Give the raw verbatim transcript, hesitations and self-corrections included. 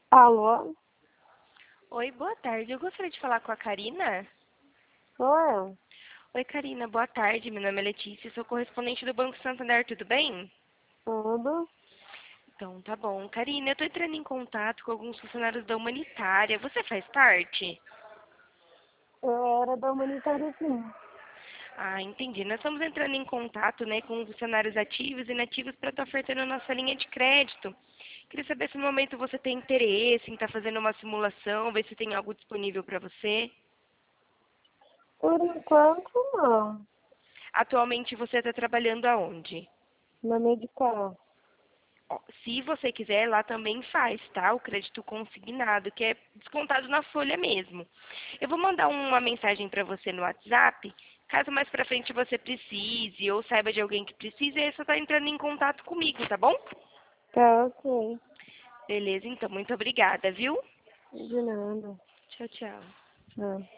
Alô? Oi, boa tarde. Eu gostaria de falar com a Karina. Sou eu. Oi, Karina, boa tarde. Meu nome é Letícia, sou correspondente do Banco Santander, tudo bem? Tudo? Então, tá bom. Karina, eu tô entrando em contato com alguns funcionários da Humanitária. Você faz parte? Eu era da humanitária, sim. Ah, entendi. Nós estamos entrando em contato, né, com funcionários ativos e inativos para estar ofertando a nossa linha de crédito. Queria saber se no momento você tem interesse em estar fazendo uma simulação, ver se tem algo disponível para você. Por enquanto, não. Atualmente você está trabalhando aonde? Na medical. Ó, se você quiser, lá também faz, tá? O crédito consignado, que é descontado na folha mesmo. Eu vou mandar uma mensagem para você no WhatsApp, caso mais pra frente você precise ou saiba de alguém que precise, aí você tá entrando em contato comigo, tá bom? Tá, ok. Beleza, então, muito obrigada, viu? De nada. Tchau, tchau. Não.